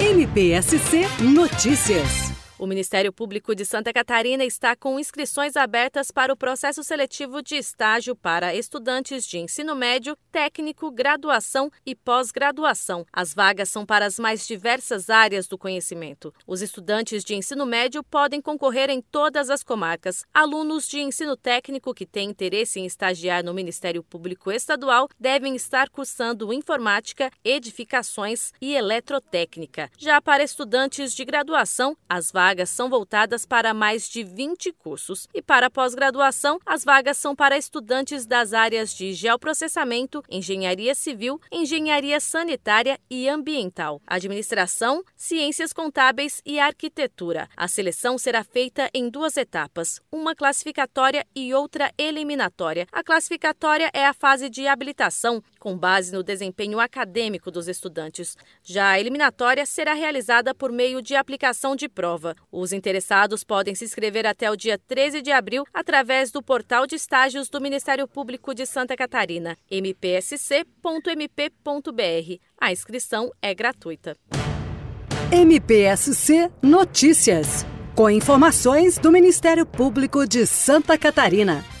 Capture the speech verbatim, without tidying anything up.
M P S C Notícias. O Ministério Público de Santa Catarina está com inscrições abertas para o processo seletivo de estágio para estudantes de ensino médio, técnico, graduação e pós-graduação. As vagas são para as mais diversas áreas do conhecimento. Os estudantes de ensino médio podem concorrer em todas as comarcas. Alunos de ensino técnico que têm interesse em estagiar no Ministério Público Estadual devem estar cursando informática, edificações e eletrotécnica. Já para estudantes de graduação, as vagas vagas são voltadas para mais de vinte cursos. E para pós-graduação, as vagas são para estudantes das áreas de geoprocessamento, engenharia civil, engenharia sanitária e ambiental, administração, ciências contábeis e arquitetura. A seleção será feita em duas etapas, uma classificatória e outra eliminatória. A classificatória é a fase de habilitação, com base no desempenho acadêmico dos estudantes. Já a eliminatória será realizada por meio de aplicação de prova. Os interessados podem se inscrever até o dia treze de abril através do portal de estágios do Ministério Público de Santa Catarina, m p s c ponto m p ponto b r. A inscrição é gratuita. M P S C Notícias, com informações do Ministério Público de Santa Catarina.